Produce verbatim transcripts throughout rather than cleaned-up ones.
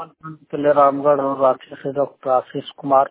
के लिए रामगढ़ और रांची से डॉक्टर आशीष कुमार।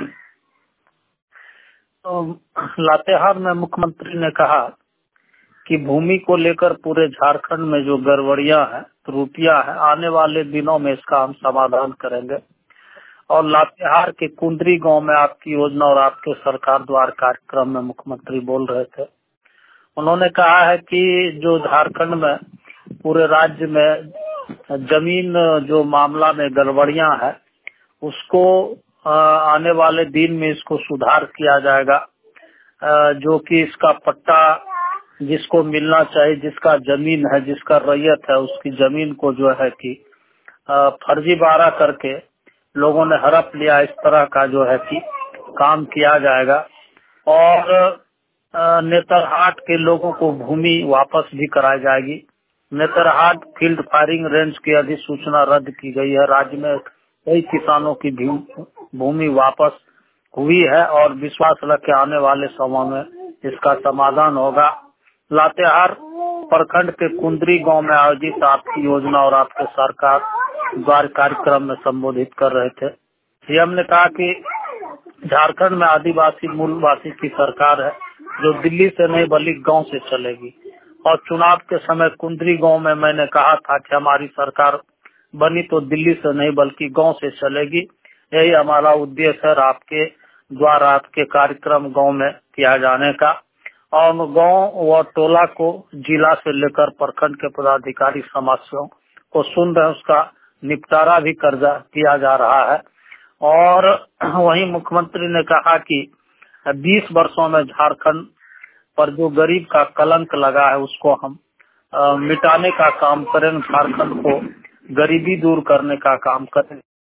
तो लातेहार में मुख्यमंत्री ने कहा कि भूमि को लेकर पूरे झारखंड में जो गड़बड़ियां हैं, त्रुटियां हैं, आने वाले दिनों में इसका हम समाधान करेंगे। और लातेहार के कुंदरी गांव में आपकी योजना और आपके सरकार द्वार कार्यक्रम में मुख्यमंत्री बोल रहे थे। उन्होंने कहा है कि जो झारखंड में पूरे राज्य में जमीन जो मामला में गड़बड़ियां है, उसको आने वाले दिन में इसको सुधार किया जाएगा। जो कि इसका पट्टा जिसको मिलना चाहिए, जिसका जमीन है, जिसका रैयत है, उसकी जमीन को जो है कि फर्जीवाड़ा करके लोगों ने हड़प लिया, इस तरह का जो है कि काम किया जाएगा। और नेतरहाट के लोगों को भूमि वापस भी कराई जाएगी। नेतरहाट फील्ड फायरिंग रेंज की अधिसूचना रद्द की गई है। राज्य में कई किसानों की भूमि वापस हुई है और विश्वास रख के आने वाले समय में इसका समाधान होगा। लातेहार प्रखंड के कुंदरी गांव में आयोजित आपकी योजना और आपके सरकार द्वार कार्यक्रम में संबोधित कर रहे थे। सीएम ने कहा कि झारखंड में आदिवासी मूलवासी की सरकार है, जो दिल्ली से नहीं बल्कि गांव से चलेगी। और चुनाव के समय कुंदरी गांव में मैंने कहा था कि हमारी सरकार बनी तो दिल्ली से नहीं बल्कि गांव से चलेगी। यही हमारा उद्देश्य है आपके द्वारा आपके कार्यक्रम गांव में किया जाने का। और गांव व टोला को जिला से लेकर प्रखंड के पदाधिकारी समस्याओं को सुन रहे, उसका निपटारा भी कर जा, किया जा रहा है। और वहीं मुख्यमंत्री ने कहा कि बीस वर्षों में झारखंड पर जो गरीब का कलंक लगा है, उसको हम आ, मिटाने का काम करें, झारखंड को गरीबी दूर करने का काम करें।